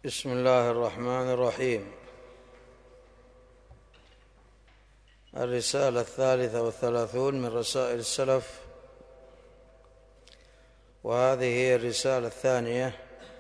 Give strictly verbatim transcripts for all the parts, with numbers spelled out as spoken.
بسم الله الرحمن الرحيم. الرسالة الثالثة والثلاثون من رسائل السلف، وهذه هي الرسالة الثانية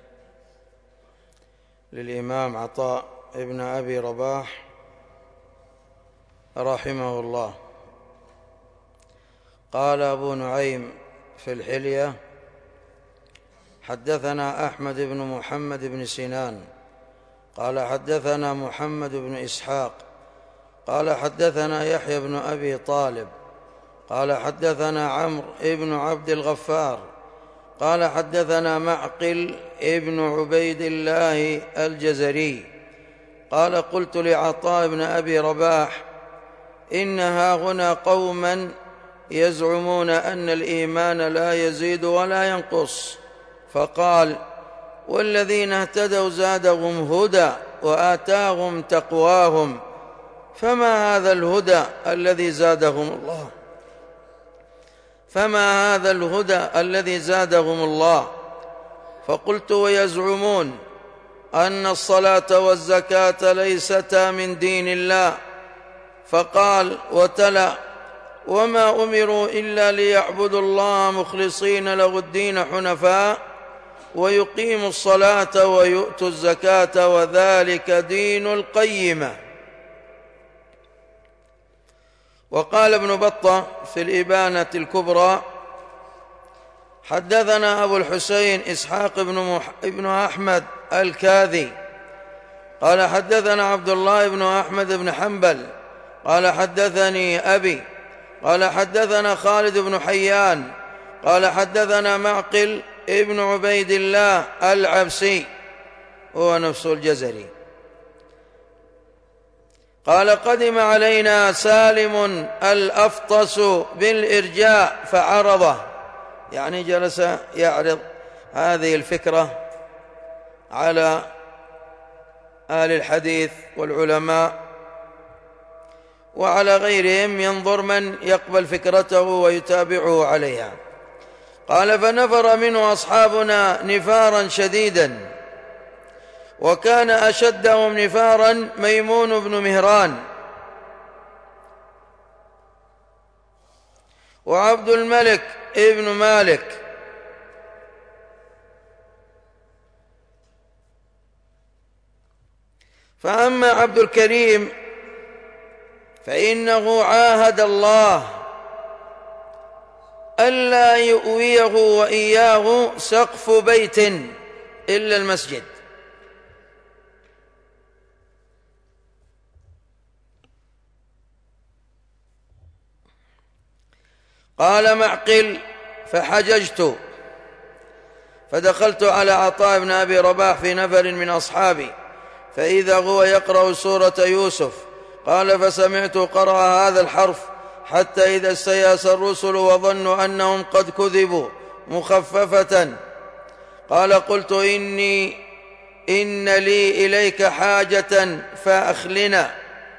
للإمام عطاء ابن أبي رباح رحمه الله. قال أبو نعيم في الحلية: حدثنا أحمد بن محمد بن سنان قال حدثنا محمد بن إسحاق قال حدثنا يحيى بن أبي طالب قال حدثنا عمرو بن عبد الغفار قال حدثنا معقل ابن عبيد الله الجزري قال: قلت لعطاء بن أبي رباح: إن هاهنا قوما يزعمون أن الإيمان لا يزيد ولا ينقص. فقال: والذين اهتدوا زادهم هدى وآتاهم تقواهم، فما هذا الهدى الذي زادهم الله فما هذا الهدى الذي زادهم الله فقلت: ويزعمون أن الصلاة والزكاة ليستا من دين الله. فقال وتلا: وما أمروا إلا ليعبدوا الله مخلصين له الدين حنفاء ويقيموا الصلاة ويؤتوا الزكاة وذلك دين القيمة. وقال ابن بطة في الإبانة الكبرى: حدثنا أبو الحسين إسحاق بن, مح... بن أحمد الكاذي قال حدثنا عبد الله بن أحمد بن حنبل قال حدثني أبي قال حدثنا خالد بن حيان قال حدثنا معقل ابن عبيد الله العبسي هو نفسه الجزري قال: قدم علينا سالم الأفطس بالإرجاء فعرضه، يعني جلس يعرض هذه الفكرة على أهل الحديث والعلماء وعلى غيرهم، ينظر من يقبل فكرته ويتابعه عليها. قال: فنفر منه أصحابنا نفارا شديدا، وكان أشدهم نفارا ميمون بن مهران وعبد الملك ابن مالك فأما عبد الكريم فإنه عاهد الله ألا يؤويه وإياه سقف بيت إلا المسجد. قال معقل: فحججت فدخلت على عطاء بن أبي رباح في نفر من أصحابي فإذا هو يقرأ سورة يوسف. قال: فسمعت قرأ هذا الحرف حتى إذا استيأس الرسل وظنوا أنهم قد كذبوا مخففة. قال: قلت: إني إن لي إليك حاجة فأخلنا.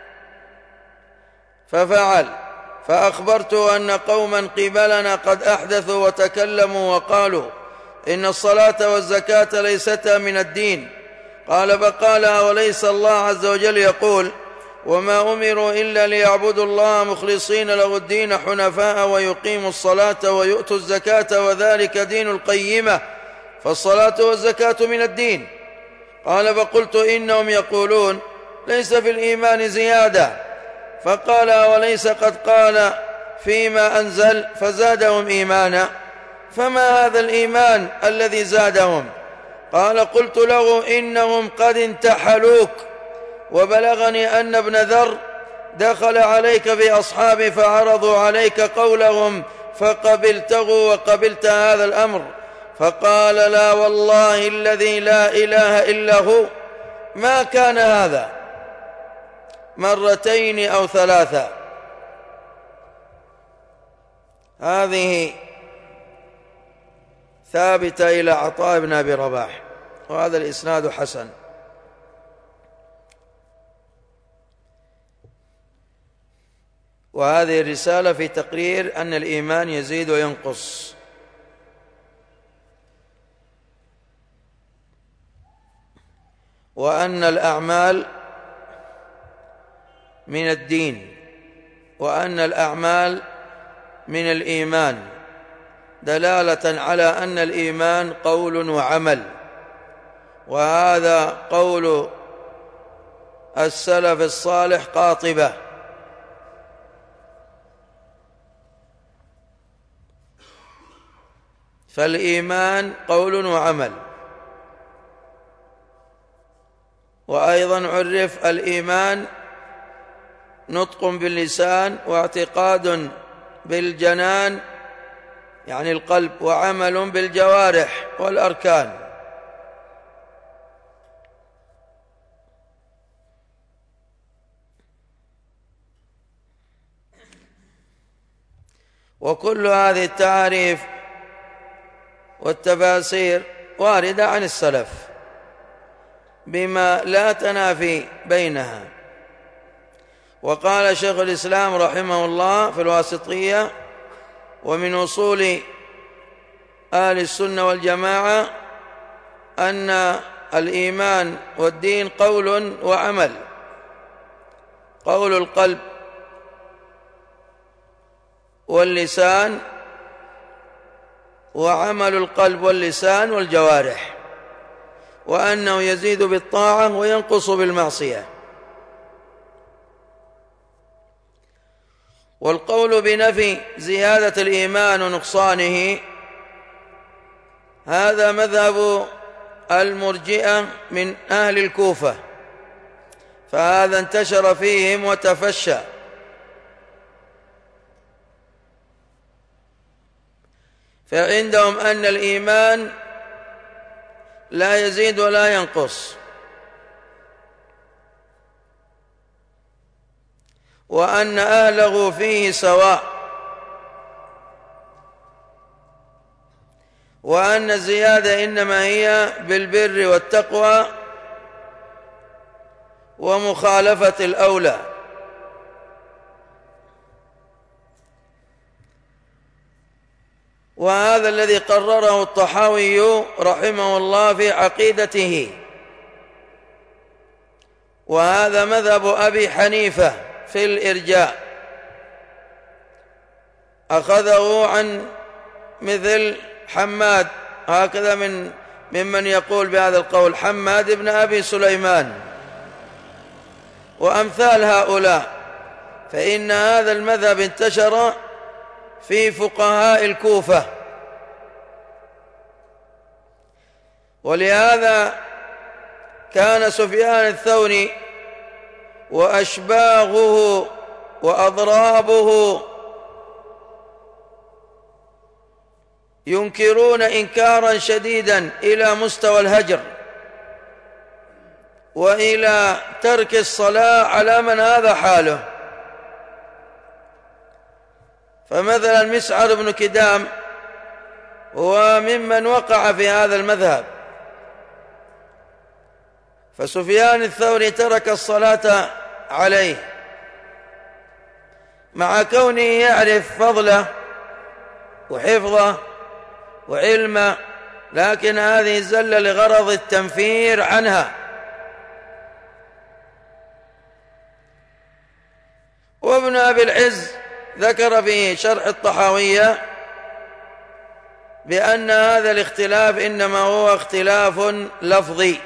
ففعل، فأخبرت أن قوما قبلنا قد أحدثوا وتكلموا وقالوا إن الصلاة والزكاة ليستا من الدين. قال: فقال: وليس الله عز وجل يقول: وما أمروا إلا ليعبدوا الله مخلصين له الدين حنفاء ويقيموا الصلاة ويؤتوا الزكاة وذلك دين القيمة، فالصلاة والزكاة من الدين. قال: فقلت: إنهم يقولون ليس في الإيمان زيادة. فقال: وليس قد قال فيما أنزل فزادهم إيمانا، فما هذا الإيمان الذي زادهم؟ قال: قلت له: إنهم قد انتحلوك، وبلغني أن ابن ذر دخل عليك بأصحابه فعرضوا عليك قولهم فقبلته وقبلت هذا الأمر. فقال: لا والله الذي لا إله إلا هو ما كان هذا مرتين أو ثلاثة. هذه ثابتة إلى عطاء بن أبي رباح، وهذا الإسناد حسن. وهذه الرسالة في تقرير أن الإيمان يزيد وينقص. وأن الأعمال من الدين، وأن الأعمال من الإيمان، دلالة على أن الإيمان قول وعمل. وهذا قول السلف الصالح قاطبة. فالإيمان قول وعمل. وأيضا عرف الإيمان نطق باللسان واعتقاد بالجنان يعني القلب، وعمل بالجوارح والأركان. وكل هذه التعاريف والتفاسير واردة عن السلف بما لا تنافي بينها. وقال شيخ الإسلام رحمه الله في الواسطية: ومن أصول أهل السنة والجماعة أن الإيمان والدين قول وعمل. قول القلب واللسان، وعمل القلب واللسان والجوارح، وأنه يزيد بالطاعة وينقص بالمعصية. والقول بنفي زيادة الإيمان ونقصانه هذا مذهب المرجئة من أهل الكوفة، فهذا انتشر فيهم وتفشى. فعندهم أن الإيمان لا يزيد ولا ينقص، وأن أهله فيه سواء، وأن الزيادة إنما هي بالبر والتقوى ومخالفة الأولى. وهذا الذي قرره الطحاوي رحمه الله في عقيدته، وهذا مذهب أبي حنيفة في الإرجاء، أخذه عن مثل حماد، هكذا من ممن يقول بهذا القول حماد بن أبي سليمان وأمثال هؤلاء. فإن هذا المذهب انتشر في فقهاء الكوفة، ولهذا كان سفيان الثوري وأشباهه وأضرابه ينكرون إنكارا شديدا إلى مستوى الهجر وإلى ترك الصلاة على من هذا حاله. فمثلا مسعر بن كدام هو ممن وقع في هذا المذهب، فسفيان الثوري ترك الصلاة عليه مع كونه يعرف فضله وحفظه وعلمه، لكن هذه زل لغرض التنفير عنها. وابن أبي العز ذكر في شرح الطحاوية بأن هذا الاختلاف إنما هو اختلاف لفظي،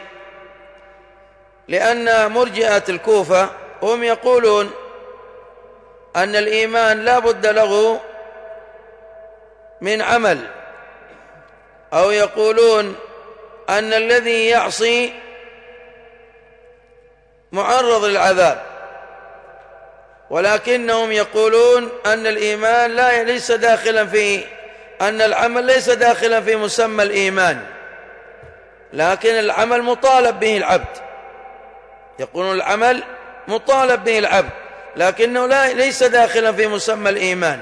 لأن مرجئة الكوفة هم يقولون أن الإيمان لا بد له من عمل، أو يقولون أن الذي يعصي معرض للعذاب، ولكنهم يقولون أن الإيمان لا ليس داخلا في أن العمل ليس داخلا في مسمى الإيمان، لكن العمل مطالب به العبد. يقولون العمل مطالب به العبد، لكنه لا ليس داخلا في مسمى الإيمان،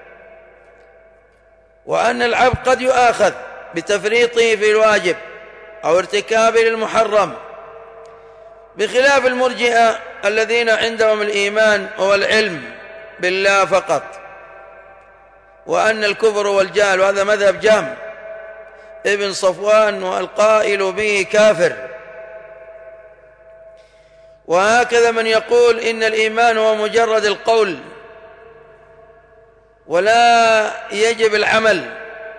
وأن العبد قد يؤاخذ بتفريطه في الواجب أو ارتكابه للمحرم، بخلاف المرجئة الذين عندهم الإيمان هو العلم بالله فقط، وأن الكفر والجهل، وهذا مذهب جهم ابن صفوان والقائل به كافر، وهكذا من يقول إن الإيمان هو مجرد القول ولا يجب العمل،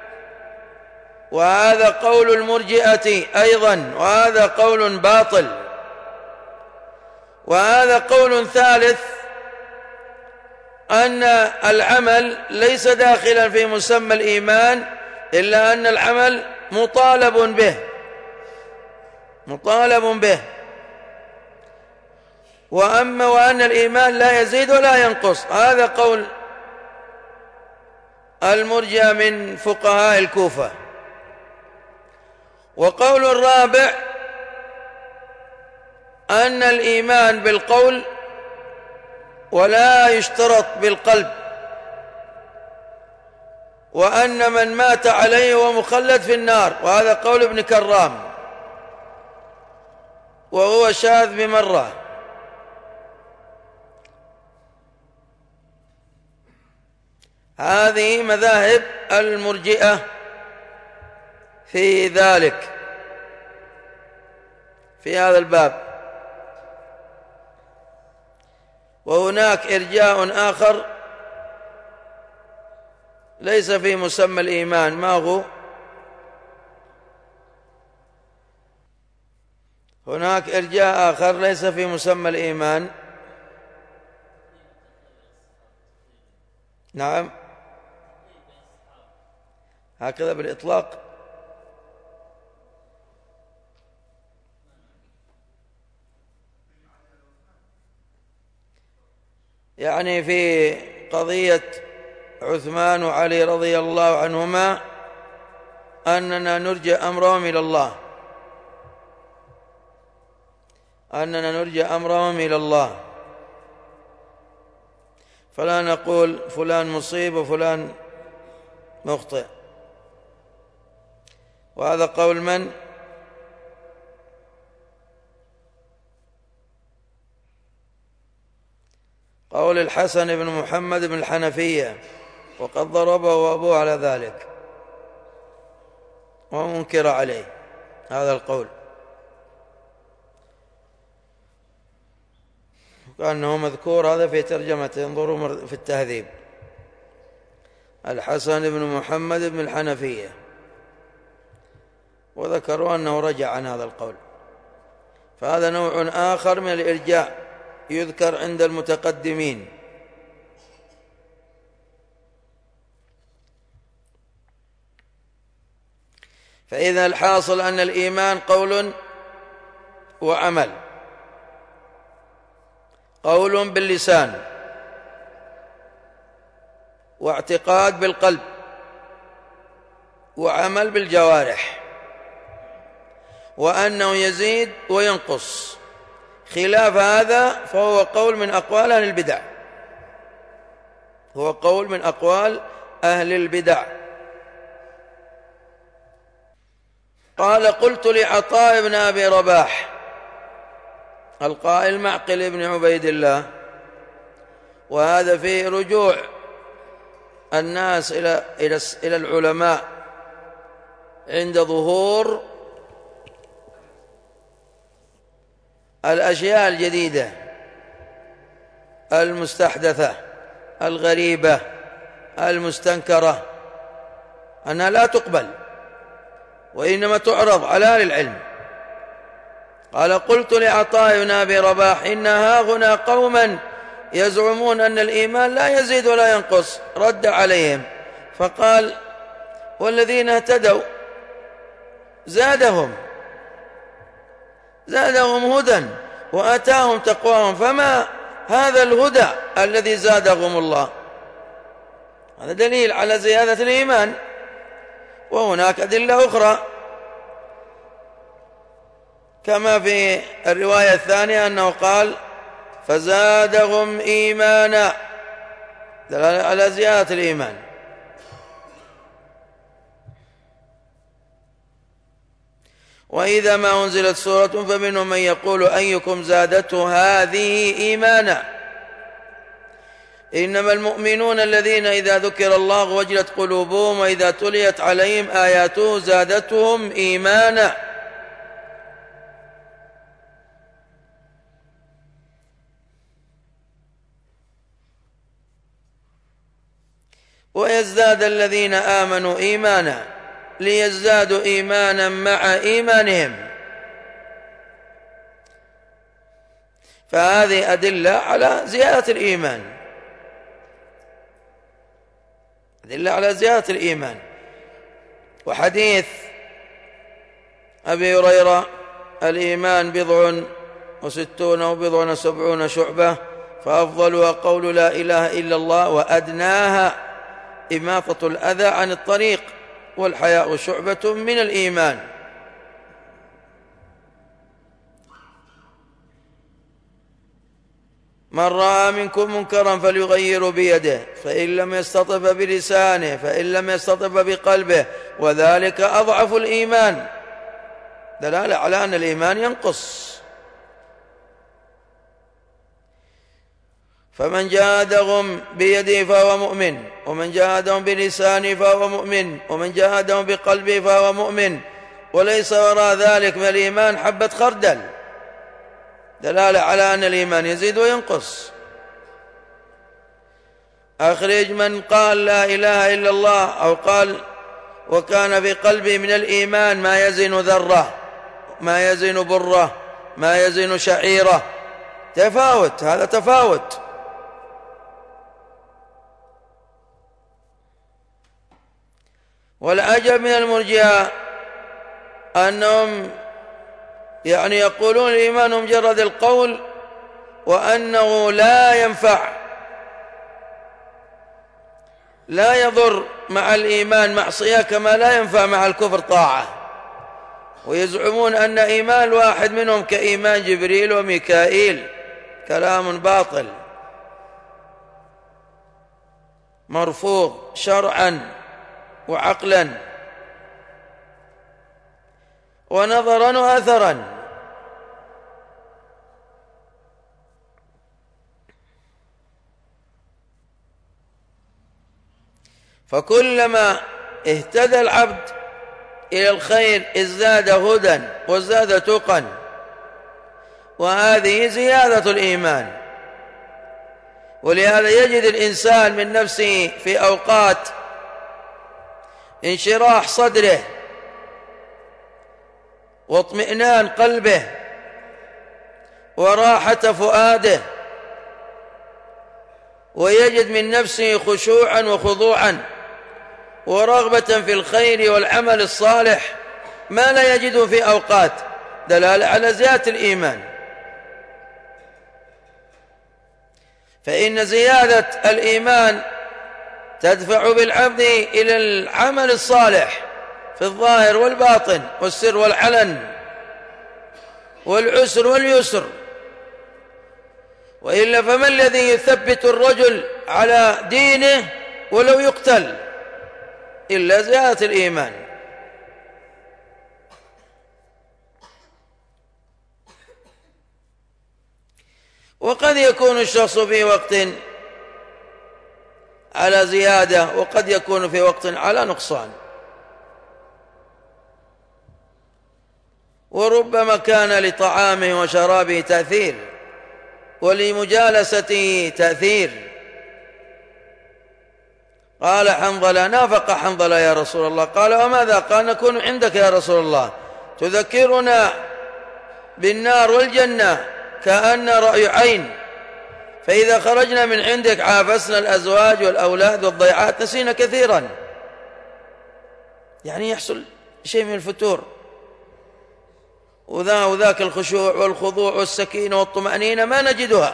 وهذا قول المرجئة أيضا، وهذا قول باطل. وهذا قول ثالث، أن العمل ليس داخلا في مسمى الإيمان، إلا أن العمل مطالب به مطالب به وأما وأن الإيمان لا يزيد ولا ينقص. هذا قول المرجئة من فقهاء الكوفة. وقول الرابع أن الإيمان بالقول ولا يشترط بالقلب، وأن من مات عليه هو مخلد في النار، وهذا قول ابن كرام وهو شاذ بمرة. هذه مذاهب المرجئة في ذلك، في هذا الباب. وهناك إرجاء آخر ليس في مسمى الإيمان، ما هو؟ هناك إرجاء آخر ليس في مسمى الإيمان. نعم، هكذا بالإطلاق. يعني في قضية عثمان وعلي رضي الله عنهما أننا نرجى أمرهم إلى الله أننا نرجى أمرهم إلى الله فلا نقول فلان مصيب وفلان مخطئ. وهذا قول من؟ قول الحسن بن محمد بن الحنفية، وقد ضربه أبوه على ذلك ومنكر عليه هذا القول، كأنه مذكور هذا في ترجمته، انظروا في التهذيب، الحسن بن محمد بن الحنفية، وذكروا أنه رجع عن هذا القول. فهذا نوع آخر من الإرجاء يذكر عند المتقدمين. فإذا الحاصل أن الإيمان قول وعمل، قول باللسان واعتقاد بالقلب وعمل بالجوارح، وأنه يزيد وينقص. خلاف هذا فهو قول من أقوال أهل البدع هو قول من أقوال أهل البدع. قال: قلت لعطاء بن أبي رباح، القائل معقل بن عبيد الله، وهذا فيه رجوع الناس إلى إلى العلماء عند ظهور الأشياء الجديدة المستحدثة الغريبة المستنكرة، أنها لا تقبل وإنما تعرض على أهل العلم. قال: قلت لعطاء بن أبي رباح: إن هاهنا قوما يزعمون أن الإيمان لا يزيد ولا ينقص. رد عليهم فقال: والذين اهتدوا زادهم زادهم هدى وآتاهم تقواهم، فما هذا الهدى الذي زادهم الله؟ هذا دليل على زيادة الإيمان. وهناك أدلة أخرى كما في الرواية الثانية أنه قال: فزادهم إيمانا، دلالة على زيادة الإيمان. وإذا ما أنزلت سورة فمنهم من يقول: أيكم زادته هذه إيمانا، إنما المؤمنون الذين إذا ذكر الله وجلت قلوبهم وإذا تليت عليهم آياته زادتهم إيمانا. ويزداد الذين آمنوا إيمانا ليزدادوا إيمانا مع إيمانهم. فهذه أدلة على زيادة الإيمان، أدلة على زيادة الإيمان. وحديث أبي هريرة: الإيمان بضع وستون وبضع وسبعون شعبة، فأفضلها قول لا إله إلا الله، وأدناها إماطة الأذى عن الطريق، والحياء شعبة من الإيمان. من رأى منكم منكرا فليغير بيده، فإن لم يستطع بلسانه، فإن لم يستطع بقلبه، وذلك أضعف الإيمان، دلالة على أن الإيمان ينقص. فمن جاهدهم بيده فهو مؤمن، ومن جاهدهم بلسانه فهو مؤمن، ومن جاهدهم بقلبه فهو مؤمن، وليس وراء ذلك من الإيمان حبة خردل، دلالة على أن الإيمان يزيد وينقص. أخرج من قال لا إله إلا الله أو قال وكان في قلبه من الإيمان ما يزن ذرة، ما يزن برة، ما يزن شعيرة، تفاوت، هذا تفاوت. والعجب من المرجئة أنهم يعني يقولون الإيمان مجرد القول، وأنه لا ينفع، لا يضر مع الإيمان معصية كما لا ينفع مع الكفر طاعة، ويزعمون أن إيمان واحد منهم كإيمان جبريل وميكائيل. كلام باطل مرفوض شرعا وعقلا ونظرا وأثرا. فكلما اهتدى العبد إلى الخير ازداد هدى وازداد تقى، وهذه زيادة الإيمان. ولهذا يجد الإنسان من نفسه في أوقات انشراح صدره واطمئنان قلبه وراحة فؤاده، ويجد من نفسه خشوعا وخضوعا ورغبة في الخير والعمل الصالح ما لا يجده في أوقات، دلالة على زيادة الإيمان. فإن زيادة الإيمان تدفع بالعبد إلى العمل الصالح في الظاهر والباطن والسر والعلن والعسر واليسر، وإلا فما الذي يثبت الرجل على دينه ولو يقتل إلا زيادة الإيمان. وقد يكون الشخص في وقت على زيادة، وقد يكون في وقت على نقصان، وربما كان لطعامه وشرابه تأثير ولمجالسته تأثير. قال حنظلة: نافق حنظلة يا رسول الله. قال: وماذا؟ قال: نكون عندك يا رسول الله تذكرنا بالنار والجنة كأن رأي عين، فإذا خرجنا من عندك عافسنا الأزواج والأولاد والضيعات، نسينا كثيرا. يعني يحصل شيء من الفتور، وذا وذاك الخشوع والخضوع والسكينة والطمأنينة ما نجدها.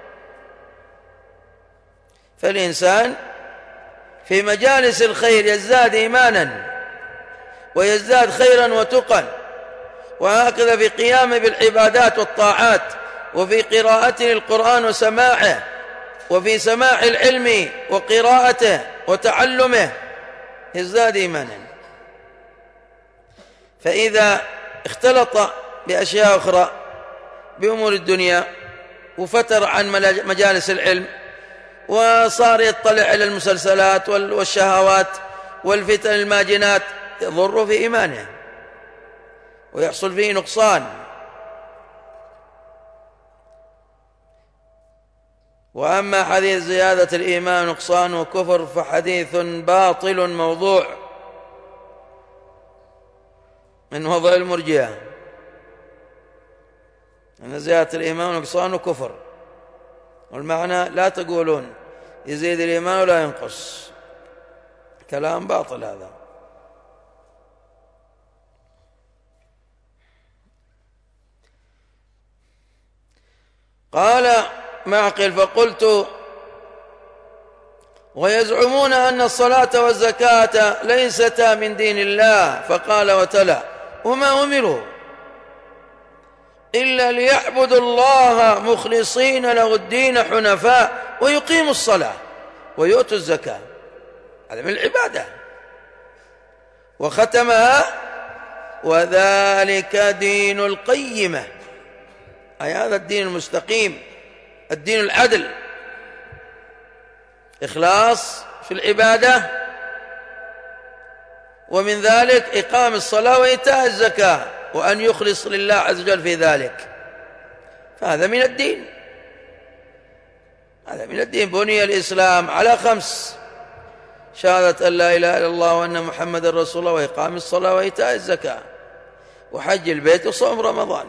فالإنسان في مجالس الخير يزداد إيمانا ويزداد خيرا وتقا، وهكذا في قيامه بالعبادات والطاعات، وفي قراءته للقرآن وسماعه، وفي سماع العلم وقراءته وتعلمه يزداد إيمانا. فإذا اختلط بأشياء أخرى بأمور الدنيا وفتر عن مجالس العلم وصار يطلع إلى المسلسلات والشهوات والفتن الماجنات، يضر في إيمانه ويحصل فيه نقصان. وأما حديث زيادة الإيمان نقصان وكفر فحديث باطل موضوع من وضع المرجئة، أن زيادة الإيمان نقصان وكفر، والمعنى لا تقولون يزيد الإيمان ولا ينقص، كلام باطل هذا. قال معقل: فقلت: ويزعمون أن الصلاة والزكاة ليستا من دين الله، فقال وتلا: وما أمروا إلا ليعبدوا الله مخلصين له الدين حنفاء ويقيموا الصلاة ويؤتوا الزكاة. هذا من العبادة. وختمها: وذلك دين القيمة، أي هذا الدين المستقيم، الدين العدل، إخلاص في العبادة، ومن ذلك إقام الصلاة وإيتاء الزكاة، وأن يخلص لله عز وجل في ذلك، فهذا من الدين. هذا من الدين. بني الإسلام على خمس: شهادة أن لا إله إلا الله وأن محمد رسول الله، وإقام الصلاة وإيتاء الزكاة، وحج البيت وصوم رمضان.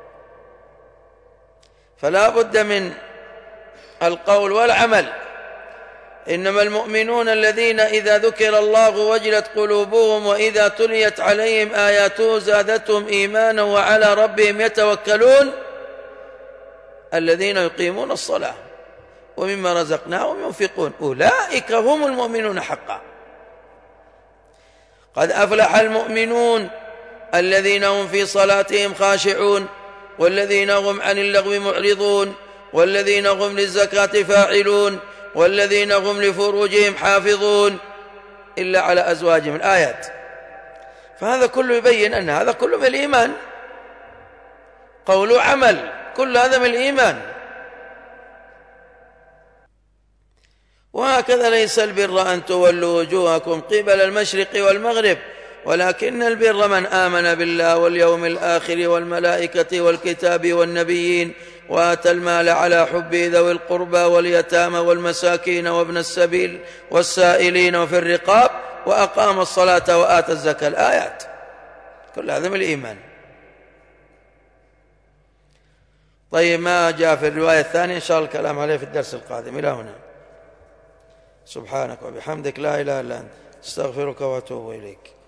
فلا بد من القول والعمل. إنما المؤمنون الذين إذا ذكر الله وجلت قلوبهم وإذا تليت عليهم آياته زادتهم إيمانا وعلى ربهم يتوكلون الذين يقيمون الصلاة ومما رزقناهم ينفقون أولئك هم المؤمنون حقا. قد أفلح المؤمنون الذين هم في صلاتهم خاشعون والذين هم عن اللغو معرضون والذين هم للزكاة فاعلون والذين هم لفروجهم حافظون إلا على أزواجهم. الآيات. فهذا كله يبين أن هذا كله من الإيمان، قول وعمل، كل هذا من الإيمان. وهكذا ليس البر أن تولوا وجوهكم قبل المشرق والمغرب ولكن البر من آمن بالله واليوم الآخر والملائكة والكتاب والنبيين وآتى المال على حبه ذوي القربى واليتامى والمساكين وابن السبيل والسائلين وفي الرقاب وأقام الصلاة وآتى الزكاة. الآيات كل هذا من الإيمان. طيب، ما جاء في الرواية الثانية إن شاء الله الكلام عليه في الدرس القادم. إلى هنا، سبحانك وبحمدك لا إله إلا أنت، استغفرك وأتوب إليك.